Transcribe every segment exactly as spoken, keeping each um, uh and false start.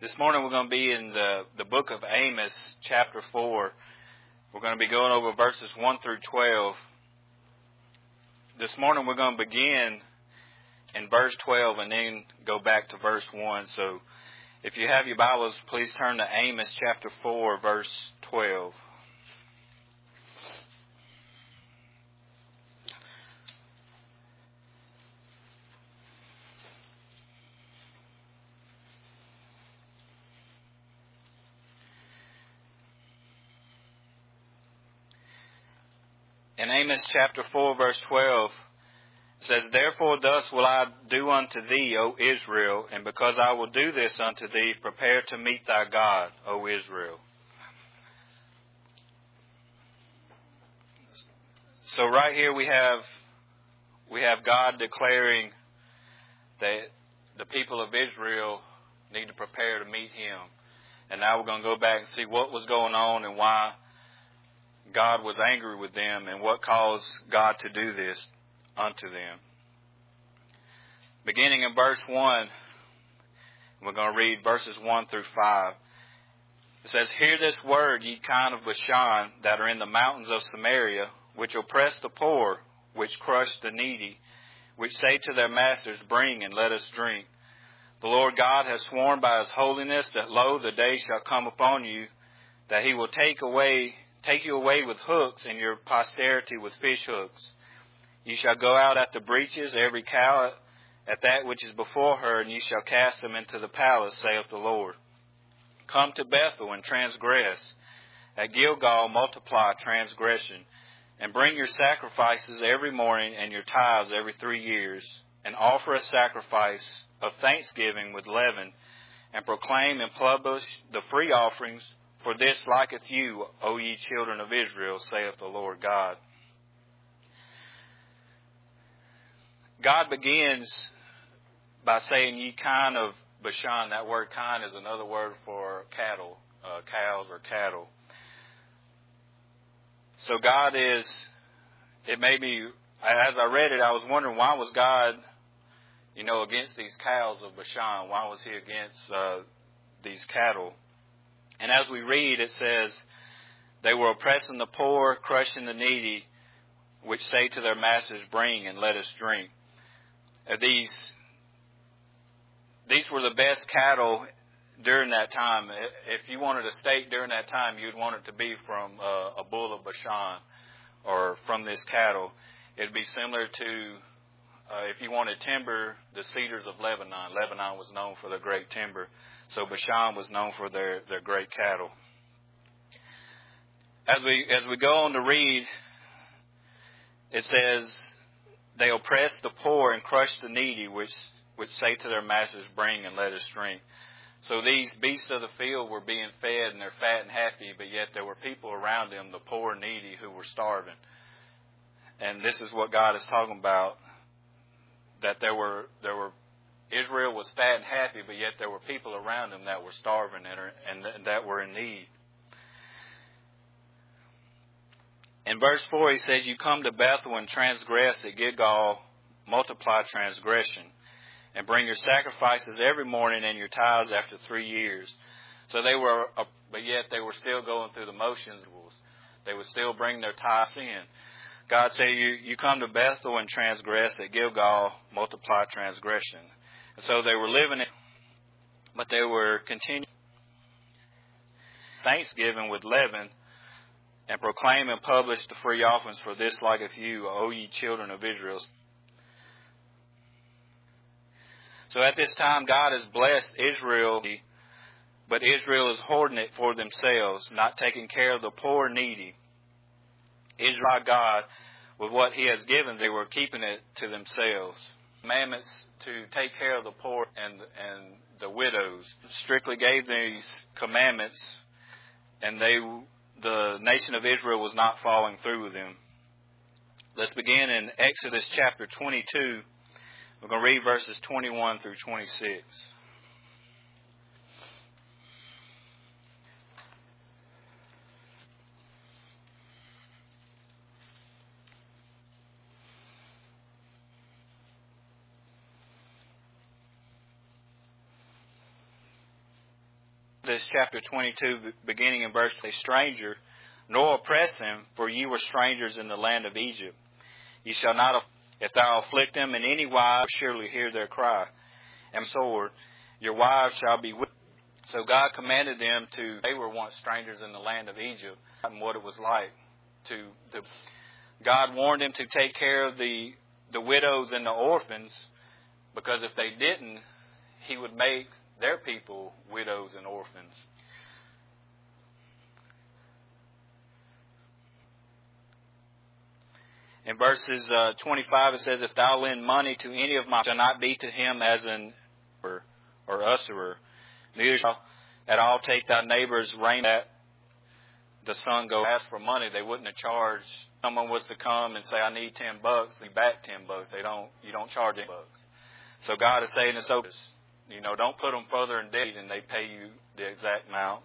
This morning we're going to be in the, the book of Amos, chapter four. We're going to be going over verses one through twelve. This morning we're going to begin in verse twelve and then go back to verse one. So if you have your Bibles, please turn to Amos chapter four, verse twelve. In Amos chapter four, verse twelve, it says, "Therefore thus will I do unto thee, O Israel, and because I will do this unto thee, prepare to meet thy God, O Israel." So right here we have we have God declaring that the people of Israel need to prepare to meet Him. And now we're going to go back and see what was going on and why God was angry with them and what caused God to do this unto them. Beginning in verse one, we're going to read verses one through five. It says, "Hear this word, ye kind of Bashan, that are in the mountains of Samaria, which oppress the poor, which crush the needy, which say to their masters, Bring and let us drink. The Lord God has sworn by His holiness that, lo, the day shall come upon you, that He will take away Take you away with hooks, and your posterity with fish hooks. You shall go out at the breaches, every cow at that which is before her, and you shall cast them into the palace, saith the Lord. Come to Bethel and transgress. At Gilgal multiply transgression. And bring your sacrifices every morning, and your tithes every three years. And offer a sacrifice of thanksgiving with leaven. And proclaim and publish the free offerings. For this liketh you, O ye children of Israel, saith the Lord God." God begins by saying, "Ye kind of Bashan." That word "kind" is another word for cattle, uh, cows or cattle. So God is, it may be, as I read it, I was wondering, why was God, you know, against these cows of Bashan? Why was He against uh, these cattle? And as we read, it says, "They were oppressing the poor, crushing the needy, which say to their masters, Bring and let us drink." Uh, these, these were the best cattle during that time. If you wanted a steak during that time, you'd want it to be from uh, a bull of Bashan or from this cattle. It'd be similar to, uh, if you wanted timber, the cedars of Lebanon. Lebanon was known for their great timber. So Bashan was known for their, their great cattle. As we as we go on to read, it says, "They oppress the poor and crush the needy, which which say to their masters, Bring and let us drink." So these beasts of the field were being fed and they're fat and happy, but yet there were people around them, the poor and needy, who were starving. And this is what God is talking about, that there were there were Israel was fat and happy, but yet there were people around them that were starving and, are, and that were in need. In verse four, he says, "You come to Bethel and transgress at Gilgal, multiply transgression, and bring your sacrifices every morning and your tithes after three years." So they were, uh, but yet they were still going through the motions. They would still bring their tithes in. God said, you, you come to Bethel and transgress at Gilgal, multiply transgression. And so they were living it, but they were continuing thanksgiving with leaven, and proclaim and publish the free offerings. For this liketh you, O ye children of Israel. So at this time, God has blessed Israel, but Israel is hoarding it for themselves, not taking care of the poor and needy. Israel, God, with what He has given, they were keeping it to themselves. Commandments to take care of the poor and and the widows. Strictly gave these commandments, and they the nation of Israel was not following through with them. Let's begin in Exodus chapter twenty-two. We're going to read verses twenty-one through twenty-six. This chapter twenty-two, beginning in verse, a stranger, nor oppress him, for ye were strangers in the land of Egypt. Ye shall not, if thou afflict them in any wise, surely hear their cry. And sword, your wives shall be with. So God commanded them to, they were once strangers in the land of Egypt, and what it was like to, to God warned them to take care of the, the widows and the orphans, because if they didn't, He would make their people widows and orphans. In verses uh, twenty-five, it says, if thou lend money to any of my, shall not be to him as an or, or usurer. Neither shall at all take thy neighbor's raiment that the son go ask for money. They wouldn't have charged. Someone was to come and say, I need ten bucks. They back ten bucks. They don't. You don't charge ten bucks. So God is saying this open. You know, don't put them further in debt, and they pay you the exact amount.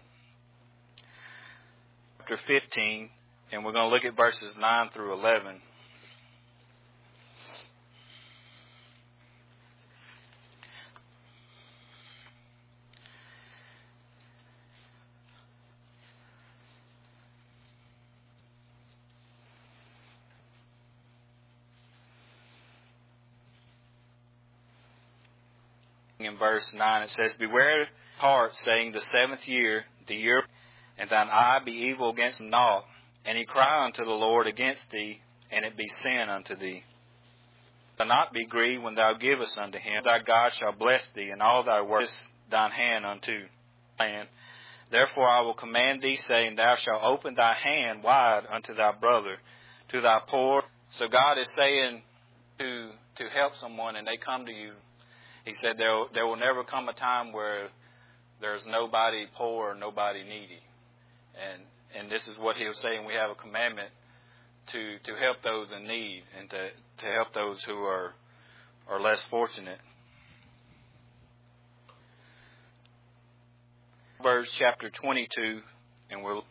Chapter fifteen, and we're going to look at verses nine through eleven. In verse nine, it says, beware heart, saying, the seventh year, the year, and thine eye be evil against naught, and he cry unto the Lord against thee, and it be sin unto thee. Thou not be grieved when thou givest unto him. Thy God shall bless thee, and all thy works thine hand unto land. Therefore I will command thee, saying, thou shalt open thy hand wide unto thy brother, to thy poor. So God is saying to to help someone, and they come to you. He said there, there will never come a time where there's nobody poor or nobody needy. And and this is what he was saying. We have a commandment to, to help those in need and to, to help those who are are less fortunate. Verse chapter twenty-two, and we'll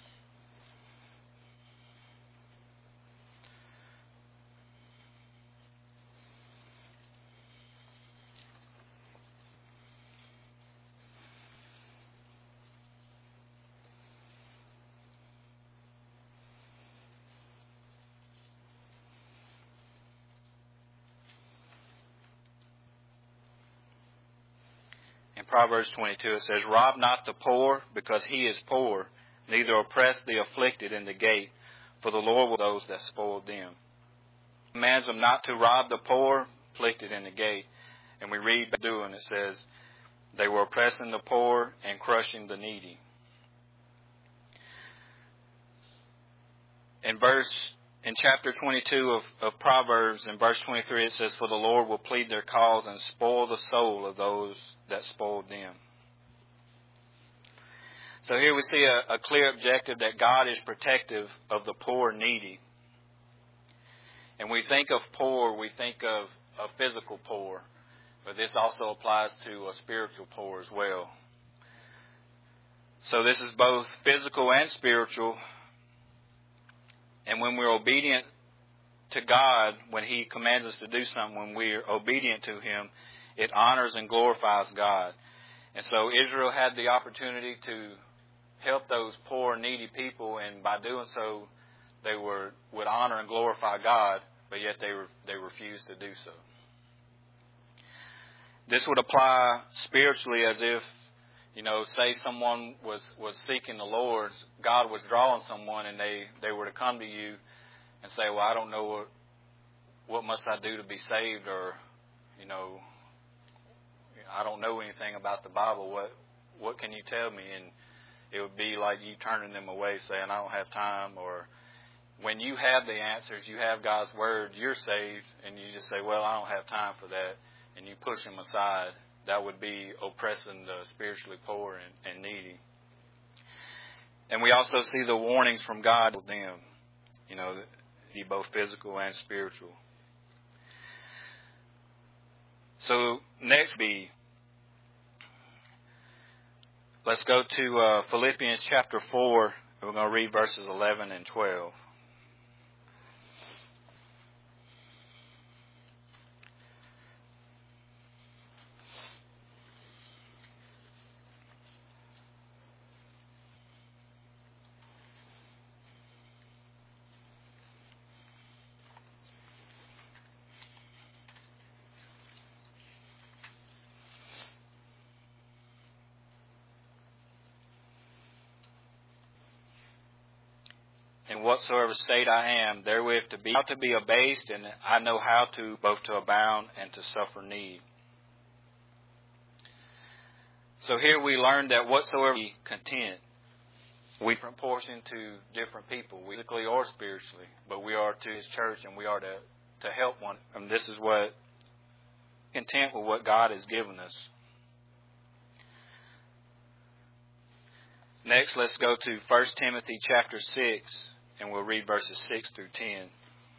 Proverbs twenty-two, it says, rob not the poor, because he is poor, neither oppress the afflicted in the gate, for the Lord will those that spoil them. He commands them not to rob the poor, afflicted in the gate. And we read doing it says, they were oppressing the poor and crushing the needy. In verse In chapter twenty-two of, of Proverbs, in verse twenty-three, it says, for the Lord will plead their cause and spoil the soul of those that spoiled them. So here we see a, a clear objective that God is protective of the poor and needy. And we think of poor, we think of a physical poor, but this also applies to a spiritual poor as well. So this is both physical and spiritual. And when we're obedient to God, when He commands us to do something, when we're obedient to Him, it honors and glorifies God. And so Israel had the opportunity to help those poor and needy people, and by doing so, they were would honor and glorify God, but yet they were, they refused to do so. This would apply spiritually as if, you know, say someone was, was seeking the Lord, God was drawing someone, and they, they were to come to you and say, well, I don't know what, what must I do to be saved, or, you know, I don't know anything about the Bible. What what can you tell me? And it would be like you turning them away, saying, I don't have time. Or when you have the answers, you have God's Word, you're saved, and you just say, well, I don't have time for that, and you push them aside. That would be oppressing the spiritually poor and, and needy. And we also see the warnings from God to them, you know, be both physical and spiritual. So next be, let's go to uh, Philippians chapter four, and we're going to read verses eleven and twelve. in whatsoever state I am, therewith to be, how to be abased, and I know how to both to abound and to suffer need. So here we learn that whatsoever we content, we proportion to different people, physically or spiritually, but we are to His church and we are to, to help one. And this is what, content with what God has given us. Next, let's go to First Timothy chapter six, and we'll read verses six through ten.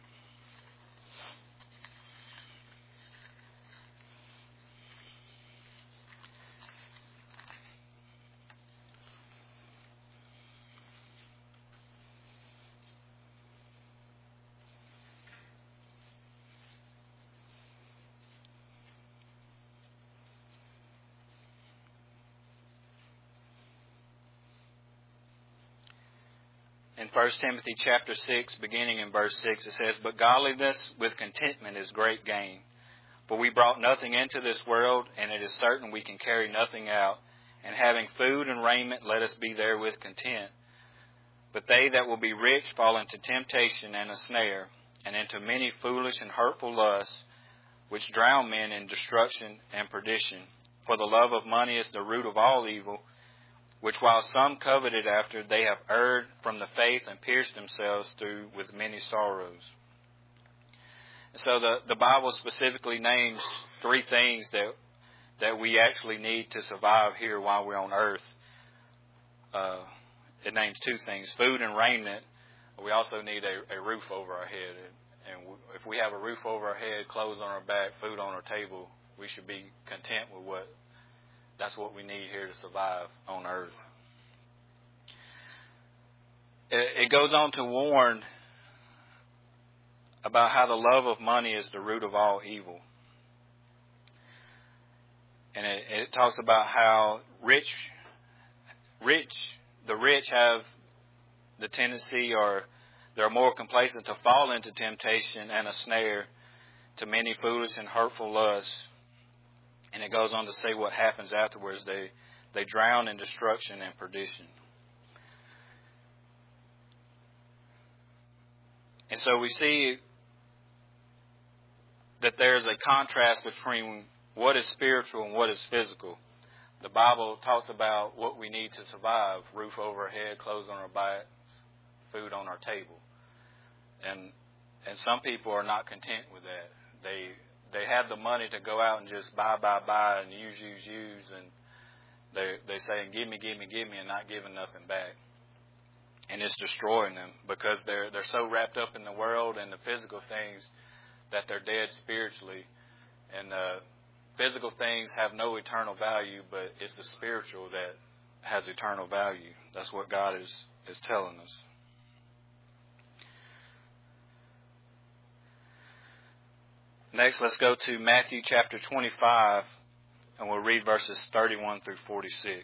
In First Timothy chapter six, beginning in verse six, it says, But godliness with contentment is great gain. For we brought nothing into this world, and it is certain we can carry nothing out. And having food and raiment, let us be therewith content. But they that will be rich fall into temptation and a snare, and into many foolish and hurtful lusts, which drown men in destruction and perdition. For the love of money is the root of all evil, which while some coveted after, they have erred from the faith and pierced themselves through with many sorrows. And so the, the Bible specifically names three things that that we actually need to survive here while we're on earth. Uh, it names two things, food and raiment. We also need a, a roof over our head. And, and if we have a roof over our head, clothes on our back, food on our table, we should be content with what That's what we need here to survive on earth. It goes on to warn about how the love of money is the root of all evil. And it, it talks about how rich, rich, the rich have the tendency, or they're more complacent to fall into temptation and a snare to many foolish and hurtful lusts. And it goes on to say what happens afterwards. They they drown in destruction and perdition. And so we see that there's a contrast between what is spiritual and what is physical. The Bible talks about what we need to survive: roof over our head, clothes on our back, food on our table. And and some people are not content with that. They They have the money to go out and just buy, buy, buy, and use, use, use, and they they saying, give me, give me, give me, and not giving nothing back. And it's destroying them because they're they're so wrapped up in the world and the physical things that they're dead spiritually. And uh, physical things have no eternal value, but it's the spiritual that has eternal value. That's what God is, is telling us. Next, let's go to Matthew chapter twenty-five, and we'll read verses thirty-one through forty-six.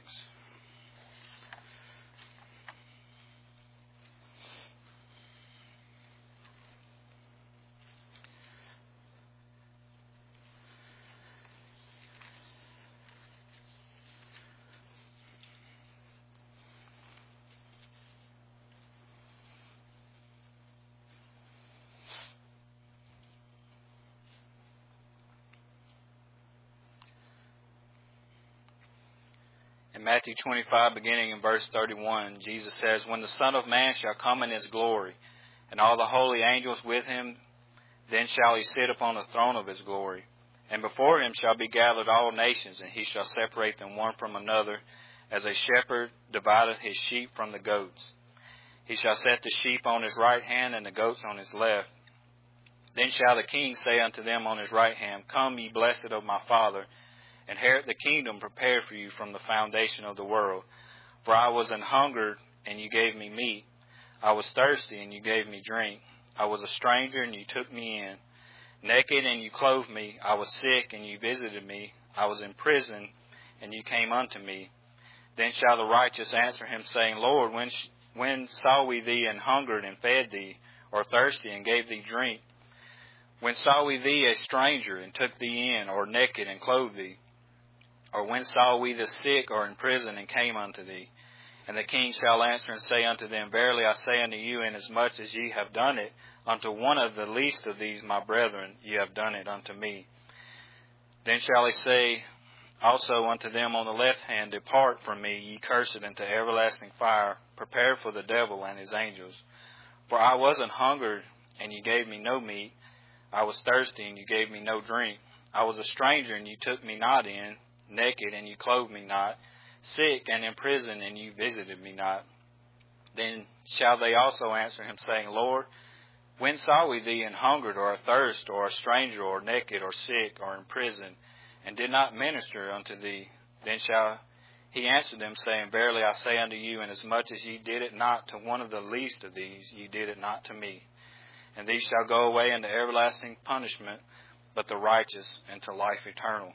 In Matthew twenty-five, beginning in verse thirty-one, Jesus says, When the Son of Man shall come in his glory, and all the holy angels with him, then shall he sit upon the throne of his glory. And before him shall be gathered all nations, and he shall separate them one from another, as a shepherd divideth his sheep from the goats. He shall set the sheep on his right hand, and the goats on his left. Then shall the king say unto them on his right hand, Come, ye blessed of my Father, inherit the kingdom prepared for you from the foundation of the world. For I was an hungered, and you gave me meat. I was thirsty, and you gave me drink. I was a stranger, and you took me in. Naked, and you clothed me. I was sick, and you visited me. I was in prison, and you came unto me. Then shall the righteous answer him, saying, Lord, when sh- when saw we thee an hungered, and fed thee, or thirsty, and gave thee drink? When saw we thee a stranger, and took thee in, or naked, and clothed thee? Or when saw we the sick or in prison and came unto thee? And the king shall answer and say unto them, Verily I say unto you, inasmuch as ye have done it unto one of the least of these my brethren, ye have done it unto me. Then shall he say also unto them on the left hand, Depart from me, ye cursed, into everlasting fire, prepared for the devil and his angels. For I was an hungered, and ye gave me no meat. I was thirsty, and you gave me no drink. I was a stranger, and you took me not in. Naked, and you clothed me not. Sick, and in prison, and you visited me not. Then shall they also answer him, saying, Lord, when saw we thee an hungered, or athirst, or a stranger, or naked, or sick, or in prison, and did not minister unto thee? Then shall he answer them, saying, Verily I say unto you, inasmuch as ye did it not to one of the least of these, ye did it not to me. And these shall go away into everlasting punishment, but the righteous into life eternal.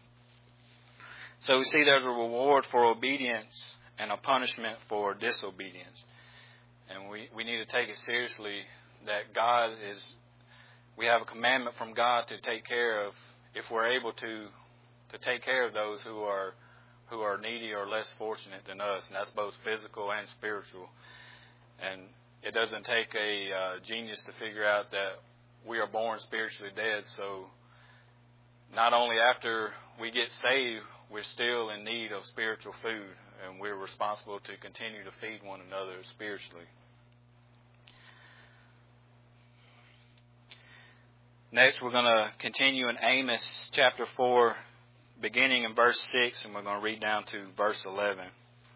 So we see there's a reward for obedience and a punishment for disobedience. And we, we need to take it seriously that God is, we have a commandment from God to take care of, if we're able to, to take care of those who are who are needy or less fortunate than us. And that's both physical and spiritual. And it doesn't take a uh, genius to figure out that we are born spiritually dead. So not only after we get saved, we're still in need of spiritual food, and we're responsible to continue to feed one another spiritually. Next, we're going to continue in Amos chapter four, beginning in verse six, and we're going to read down to verse eleven.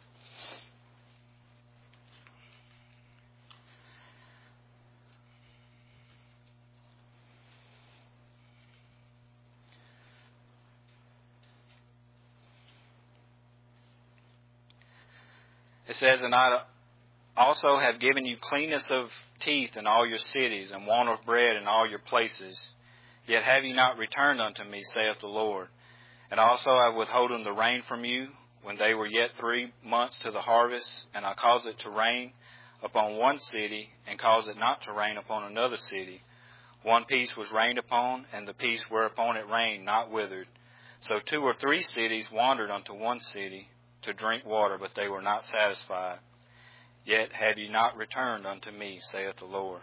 It says, And I also have given you cleanness of teeth in all your cities, and want of bread in all your places. Yet have ye not returned unto me, saith the Lord. And also I withholden the rain from you, when they were yet three months to the harvest, and I caused it to rain upon one city, and caused it not to rain upon another city. One piece was rained upon, and the piece whereupon it rained not withered. So two or three cities wandered unto one city, to drink water, but they were not satisfied. Yet have ye not returned unto me, saith the Lord.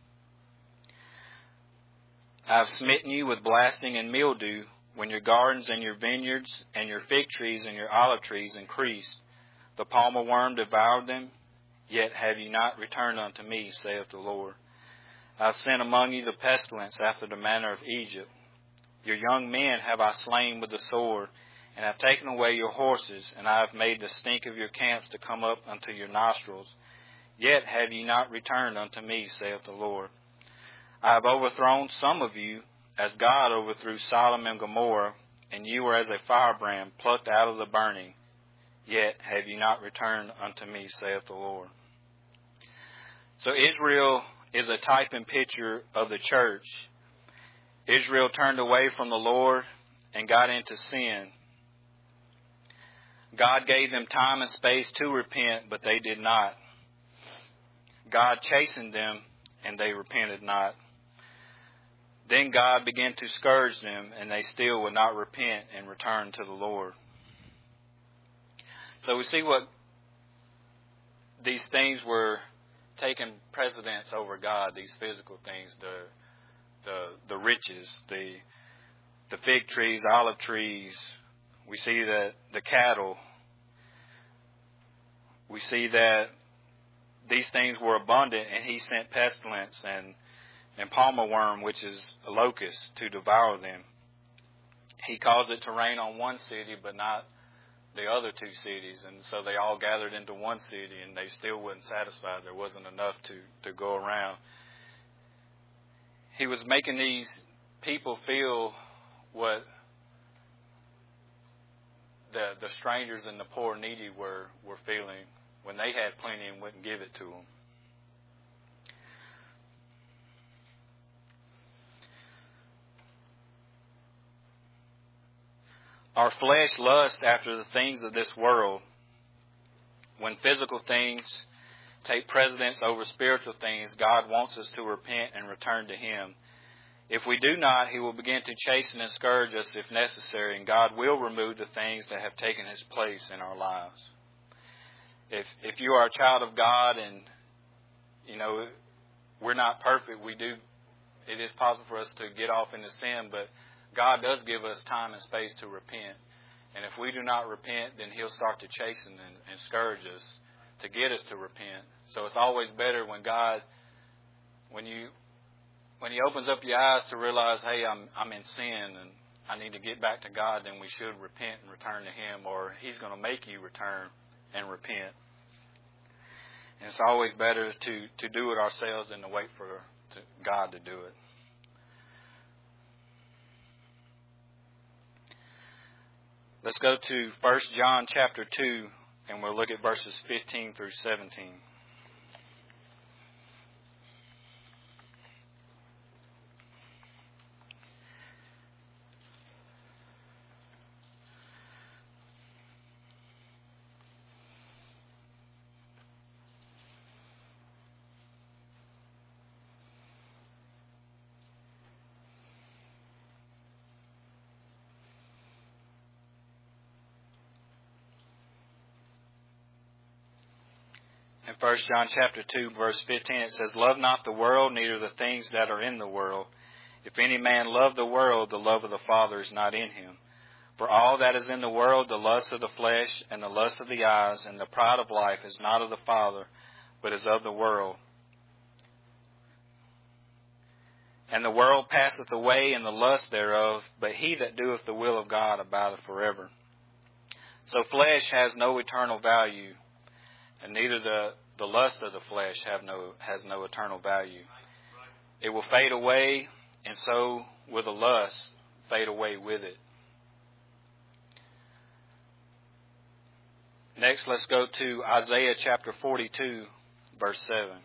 I have smitten you with blasting and mildew, when your gardens and your vineyards and your fig trees and your olive trees increased. The palmer worm devoured them, yet have ye not returned unto me, saith the Lord. I have sent among you the pestilence after the manner of Egypt. Your young men have I slain with the sword, and have taken away your horses, and I have made the stink of your camps to come up unto your nostrils. Yet have ye not returned unto me, saith the Lord. I have overthrown some of you, as God overthrew Sodom and Gomorrah, and you were as a firebrand plucked out of the burning. Yet have ye not returned unto me, saith the Lord. So Israel is a type and picture of the church. Israel turned away from the Lord and got into sin. God gave them time and space to repent, but they did not. God chastened them, and they repented not. Then God began to scourge them, and they still would not repent and return to the Lord. So we see what these things were taking precedence over God, these physical things, the the the riches, the the fig trees, olive trees. We see that the cattle. We see that these things were abundant, and he sent pestilence and, and palmer worm, which is a locust, to devour them. He caused it to rain on one city, but not the other two cities. And so they all gathered into one city, and they still wasn't satisfied. There wasn't enough to, to go around. He was making these people feel what the the strangers and the poor needy were, were feeling when they had plenty and wouldn't give it to them. Our flesh lusts after the things of this world. When physical things take precedence over spiritual things, God wants us to repent and return to Him. If we do not, He will begin to chasten and scourge us if necessary, and God will remove the things that have taken His place in our lives. if if you are a child of God and, you know, we're not perfect, we do, it is possible for us to get off into sin, but God does give us time and space to repent. And if we do not repent, then He'll start to chasten and, and scourge us to get us to repent. So it's always better when God, when you, when He opens up your eyes to realize, hey, I'm I'm in sin and I need to get back to God, then we should repent and return to Him, or He's going to make you return and repent. And it's always better to, to do it ourselves than to wait for to God to do it. Let's go to First John chapter two, and we'll look at verses fifteen through seventeen. In First John chapter two, verse fifteen, it says, "Love not the world, neither the things that are in the world. If any man love the world, the love of the Father is not in him. For all that is in the world, the lust of the flesh, and the lust of the eyes, and the pride of life, is not of the Father, but is of the world. And the world passeth away, and the lust thereof, but he that doeth the will of God abideth forever." So flesh has no eternal value, and neither the, the lust of the flesh have no has no eternal value. It will fade away, and so will the lust fade away with it. Next, let's go to Isaiah chapter forty-two, verse seven.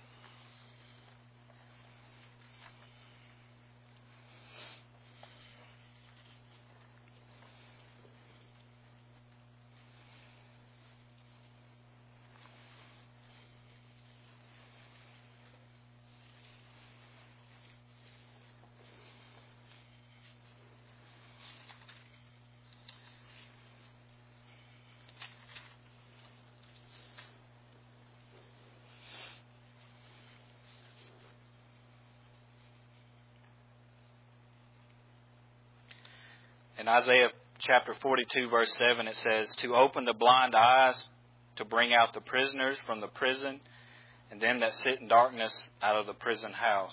In Isaiah chapter forty-two, verse seven, it says, "To open the blind eyes, to bring out the prisoners from the prison, and them that sit in darkness out of the prison house."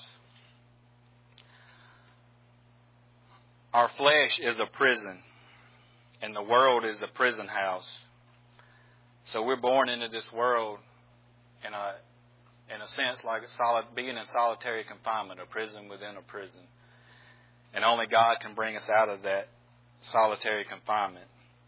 Our flesh is a prison, and the world is a prison house. So we're born into this world in a, in a sense like a solid, being in solitary confinement, a prison within a prison. And only God can bring us out of that solitary confinement.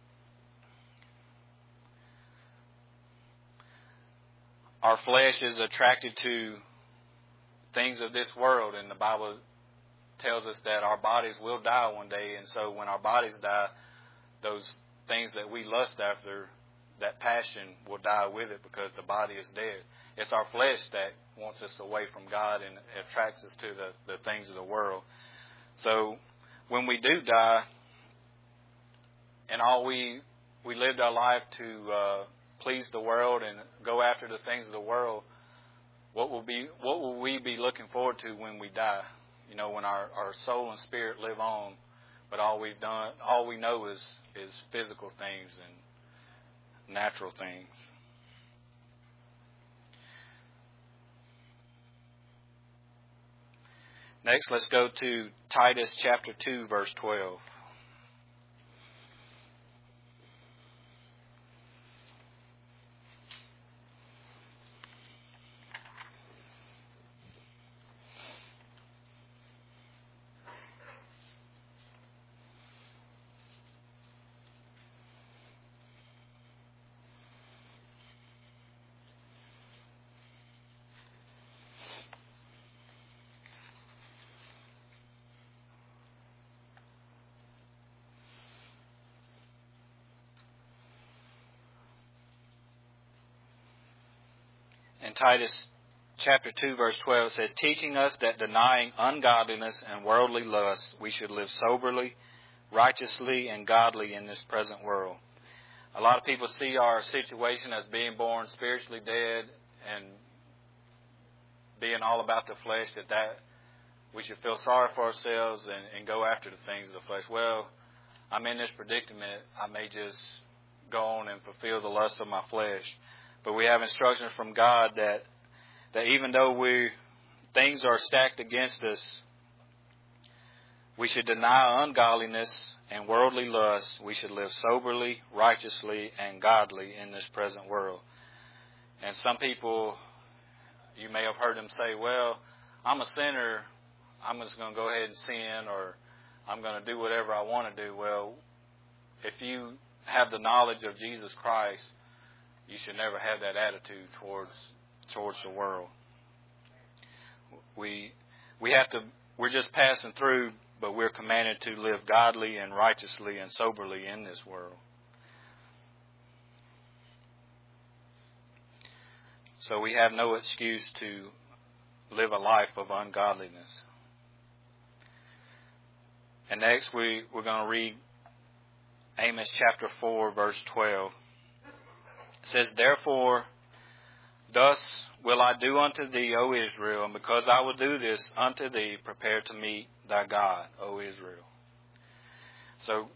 Our flesh is attracted to things of this world, and the Bible tells us that our bodies will die one day, and so when our bodies die, those things that we lust after, that passion will die with it because the body is dead. It's our flesh that wants us away from God and attracts us to the, the things of the world. So when we do die, and all we we lived our life to uh, please the world and go after the things of the world, what will be what will we be looking forward to when we die? You know, when our, our soul and spirit live on, but all we've done, all we know is is physical things and natural things. Next, let's go to Titus chapter two, verse twelve. In Titus chapter two, verse twelve, says, "Teaching us that denying ungodliness and worldly lust, we should live soberly, righteously, and godly in this present world, a lot of people see our situation as being born spiritually dead and being all about the flesh, that, that we should feel sorry for ourselves and, and go after the things of the flesh. Well, I'm in this predicament. I may just go on and fulfill the lust of my flesh. But we have instructions from God that that even though we things are stacked against us, we should deny ungodliness and worldly lust. We should live soberly, righteously, and godly in this present world. And some people, you may have heard them say, well, I'm a sinner. I'm just going to go ahead and sin, or I'm going to do whatever I want to do. Well, if you have the knowledge of Jesus Christ, you should never have that attitude towards towards the world. We we have to. We're just passing through, but we're commanded to live godly and righteously and soberly in this world. So we have no excuse to live a life of ungodliness. And next we, we're going to read Amos chapter four, verse twelve. It says, Therefore, thus will I do unto thee, O Israel, and because I will do this unto thee, prepare to meet thy God, O Israel. So,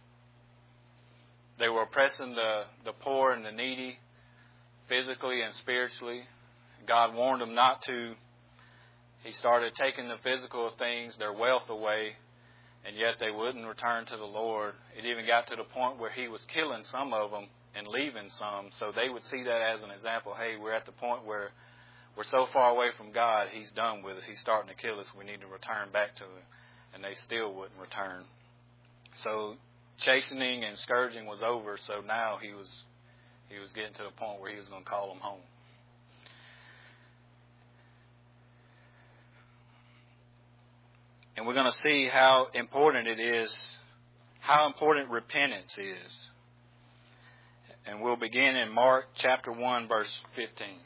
they were oppressing the, the poor and the needy, physically and spiritually. God warned them not to. He started taking the physical things, their wealth away, and yet they wouldn't return to the Lord. It even got to the point where He was killing some of them and leaving some, so they would see that as an example. Hey, we're at the point where we're so far away from God, He's done with us. He's starting to kill us. We need to return back to Him. And they still wouldn't return. So chastening and scourging was over, so now he was he was getting to the point where He was going to call them home. And we're going to see how important it is, how important repentance is. And we'll begin in Mark chapter one, verse fifteen.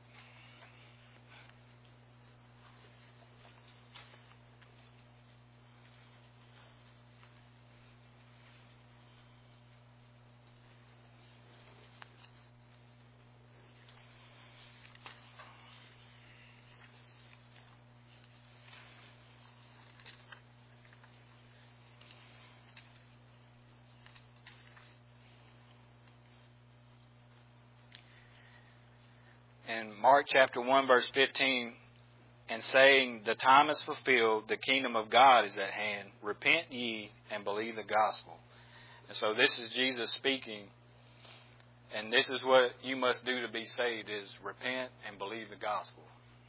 In Mark chapter one, verse fifteen, and saying, The time is fulfilled, the kingdom of God is at hand. Repent ye and believe the gospel. And so this is Jesus speaking. And this is what you must do to be saved, is repent and believe the gospel.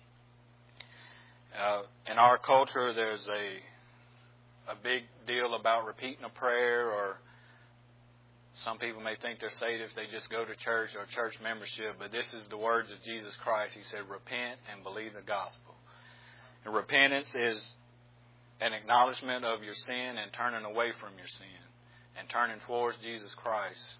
Uh, in our culture, there's a, a big deal about repeating a prayer, or some people may think they're saved if they just go to church or church membership, but this is the words of Jesus Christ. He said, repent and believe the gospel. And repentance is an acknowledgement of your sin and turning away from your sin and turning towards Jesus Christ.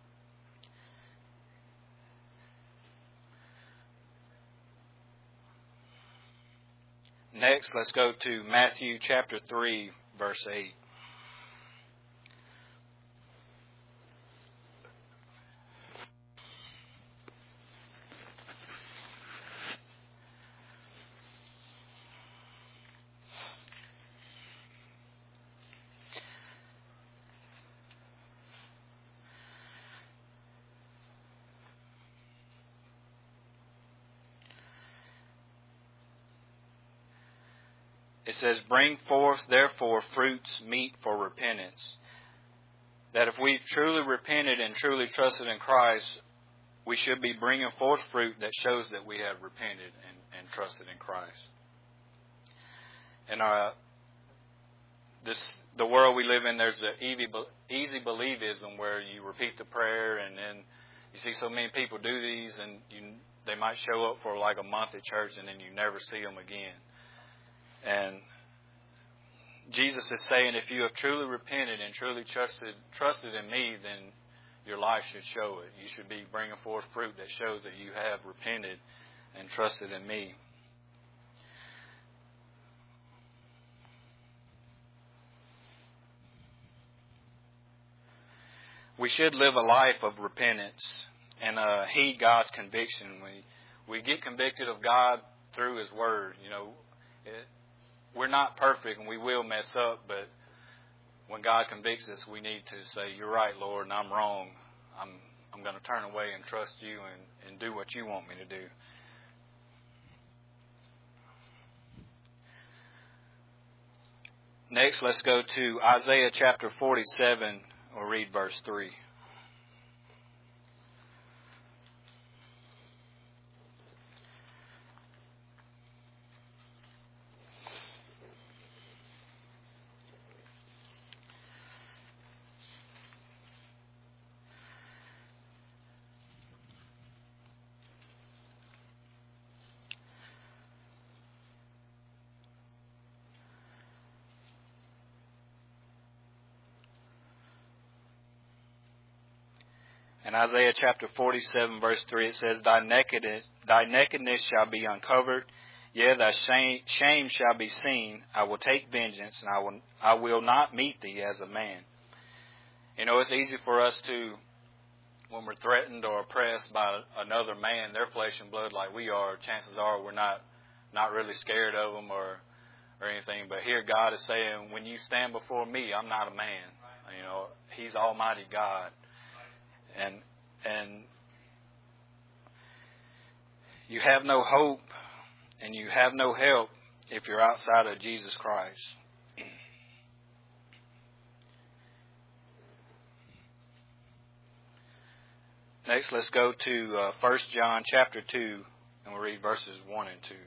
Next, let's go to Matthew chapter three, verse eight. It says, Bring forth therefore fruits meet for repentance. That if we've truly repented and truly trusted in Christ, we should be bringing forth fruit that shows that we have repented and, and trusted in Christ. And uh, this the world we live in, there's an easy, easy believism where you repeat the prayer, and then you see so many people do these, and you, they might show up for like a month at church, and then you never see them again. And Jesus is saying, if you have truly repented and truly trusted trusted in me, then your life should show it. You should be bringing forth fruit that shows that you have repented and trusted in me. we should live a life of repentance and uh, heed God's conviction. We we get convicted of God through His Word. You know, it, we're not perfect and we will mess up, but when God convicts us, we need to say, "You're right, Lord, and I'm wrong. I'm I'm going to turn away and trust You and, and do what You want me to do." Next, let's go to Isaiah chapter forty-seven. We'll read verse three. In Isaiah chapter forty-seven, verse three, it says, Thy nakedness, thy nakedness shall be uncovered, yea, thy shame, shame shall be seen. I will take vengeance, and I will, I will not meet thee as a man. You know, it's easy for us to, when we're threatened or oppressed by another man, their flesh and blood like we are, chances are we're not, not really scared of them or, or anything. But here God is saying, when you stand before me, I'm not a man. You know, He's Almighty God. And and you have no hope and you have no help if you're outside of Jesus Christ. Next, let's go to uh, First John chapter two, and we'll read verses one and two.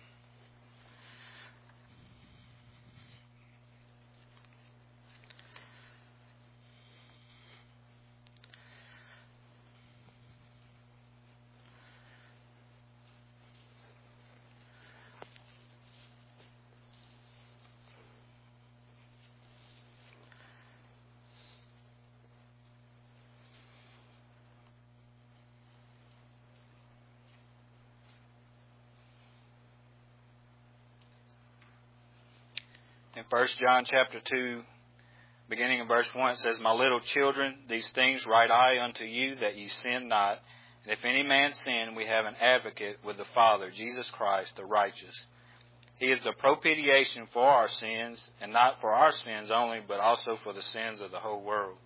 In First John chapter two, beginning in verse one, it says, My little children, these things write I unto you, that ye sin not. And if any man sin, we have an advocate with the Father, Jesus Christ, the righteous. He is the propitiation for our sins, and not for our sins only, but also for the sins of the whole world.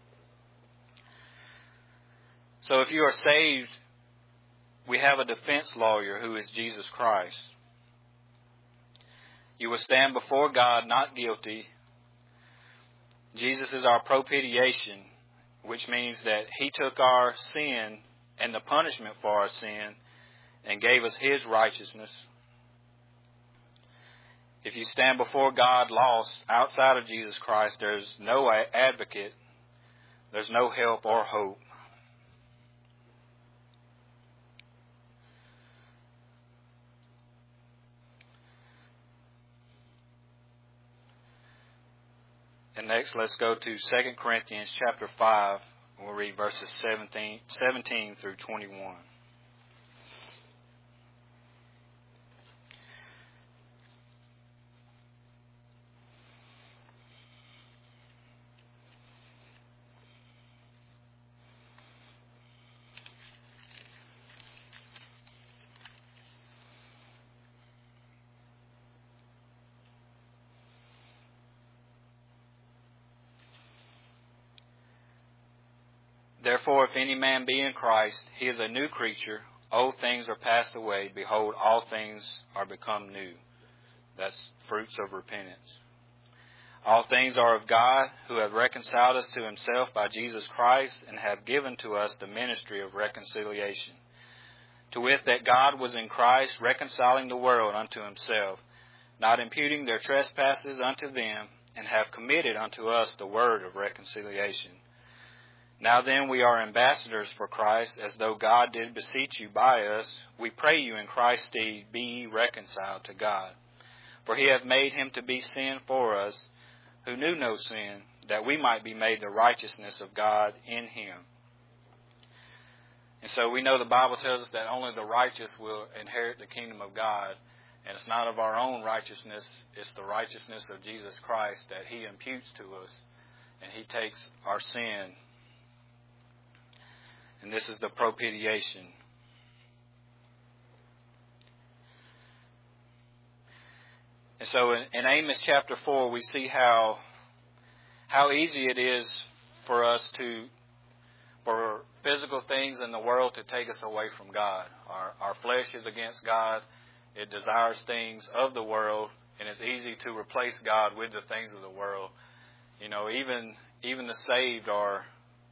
So if you are saved, we have a defense lawyer who is Jesus Christ. You will stand before God not guilty. Jesus is our propitiation, which means that He took our sin and the punishment for our sin and gave us His righteousness. If you stand before God lost outside of Jesus Christ, there's no advocate, there's no help or hope. And next, let's go to Second Corinthians chapter five. We'll read verses seventeen, seventeen through twenty-one. Therefore, if any man be in Christ, he is a new creature. Old things are passed away. Behold, all things are become new. That's fruits of repentance. All things are of God, who have reconciled us to Himself by Jesus Christ, and have given to us the ministry of reconciliation. To wit, that God was in Christ, reconciling the world unto Himself, not imputing their trespasses unto them, and have committed unto us the word of reconciliation. Now then, we are ambassadors for Christ, as though God did beseech you by us. We pray you in Christ's stead, be ye reconciled to God. For He hath made Him to be sin for us, who knew no sin, that we might be made the righteousness of God in Him. And so we know the Bible tells us that only the righteous will inherit the kingdom of God. And it's not of our own righteousness, it's the righteousness of Jesus Christ that He imputes to us. And He takes our sin And this is the propitiation. And so in, in Amos chapter four, we see how how easy it is for us to, for physical things in the world to take us away from God. Our, our flesh is against God. It desires things of the world, and it's easy to replace God with the things of the world. You know, even even the saved are,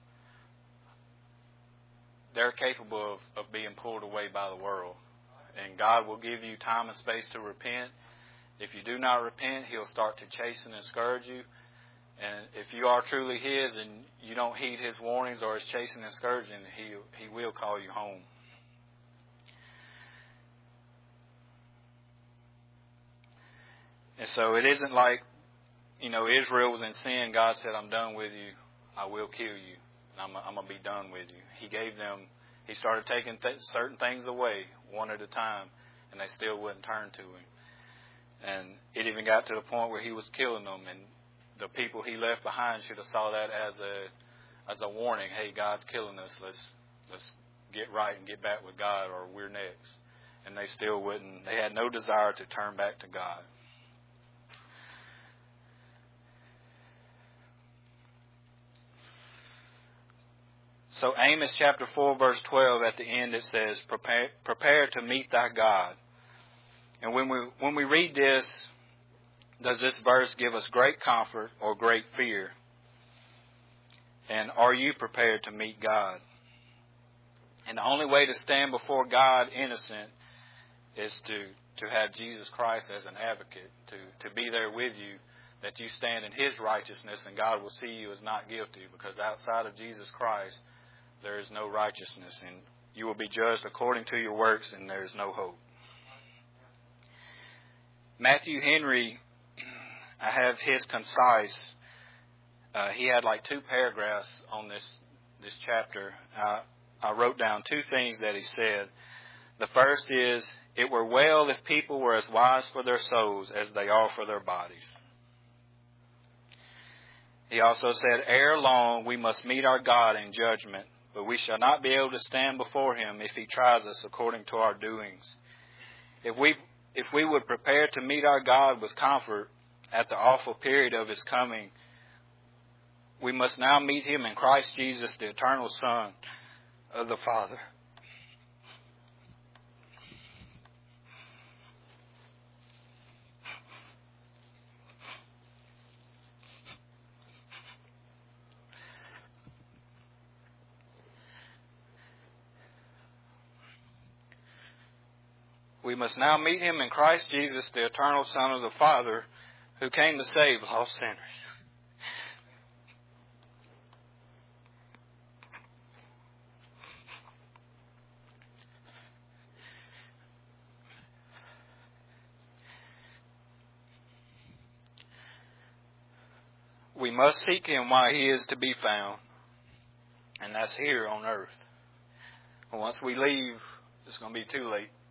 they're capable of, of being pulled away by the world. And God will give you time and space to repent. If you do not repent, He'll start to chasten and scourge you. And if you are truly His and you don't heed His warnings or His chastening and scourging, He He will call you home. And so it isn't like, you know, Israel was in sin. God said, I'm done with you. I will kill you. And I'm, I'm going to be done with you. He gave them, He started taking th- certain things away one at a time, and they still wouldn't turn to Him. And it even got to the point where He was killing them, and the people He left behind should have saw that as a as a warning. Hey, God's killing us. Let's let's get right and get back with God, or we're next. And they still wouldn't. They had no desire to turn back to God. So Amos chapter four, verse twelve, at the end it says, prepare, prepare to meet thy God. And when we when we read this, does this verse give us great comfort or great fear? And are you prepared to meet God? And the only way to stand before God innocent is to, to have Jesus Christ as an advocate, to, to be there with you, that you stand in His righteousness and God will see you as not guilty, because outside of Jesus Christ, there is no righteousness, and you will be judged according to your works, and there is no hope. Matthew Henry, I have his concise. Uh, he had like two paragraphs on this this chapter. Uh, I wrote down two things that he said. The first is, it were well if people were as wise for their souls as they are for their bodies. He also said, ere long we must meet our God in judgment, but we shall not be able to stand before Him if He tries us according to our doings. If we if we would prepare to meet our God with comfort at the awful period of His coming, we must now meet Him in Christ Jesus, the eternal Son of the Father. We must now meet Him in Christ Jesus, the eternal Son of the Father, who came to save lost sinners. We must seek Him while He is to be found, and that's here on earth. Once we leave, it's going to be too late.